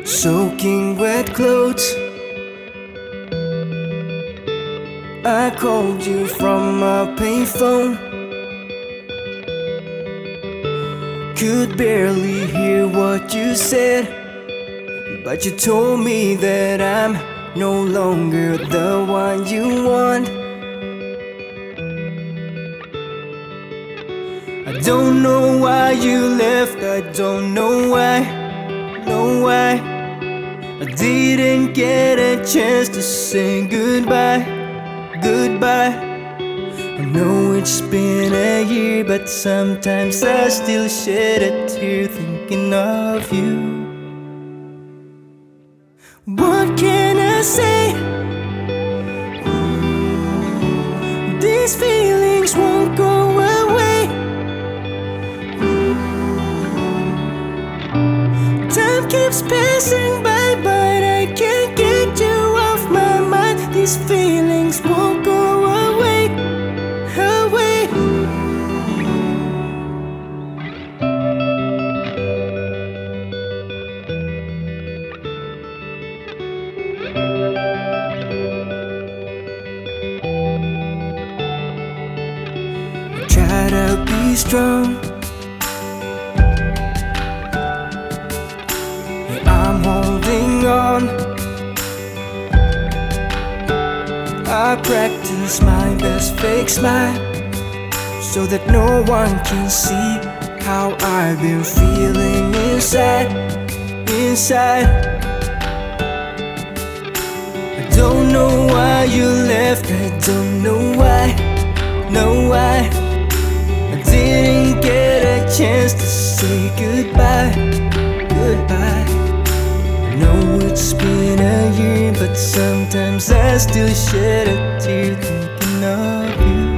soaking wet clothes. I called you from a payphone, could barely hear what you said, but you told me that I'm no longer the one you want. I don't know why you left, I don't know why, I didn't get a chance to say goodbye. I know it's been a year, but sometimes I still shed a tear thinking of you. What can I say? These feelings won't go away. Time keeps passing by, but I can't get you off my mind. These feelings won't go away, away. I try to be strong, I'm holding on. I practice my best fake smile so that no one can see how I've been feeling inside. I don't know why you left, I don't know why, I didn't get a chance to say goodbye. I know it's been a year, but sometimes I still shed a tear thinking of you.